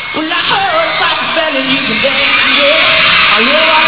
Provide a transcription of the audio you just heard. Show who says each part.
Speaker 1: Well, I heard about the fellas you can dance with. I know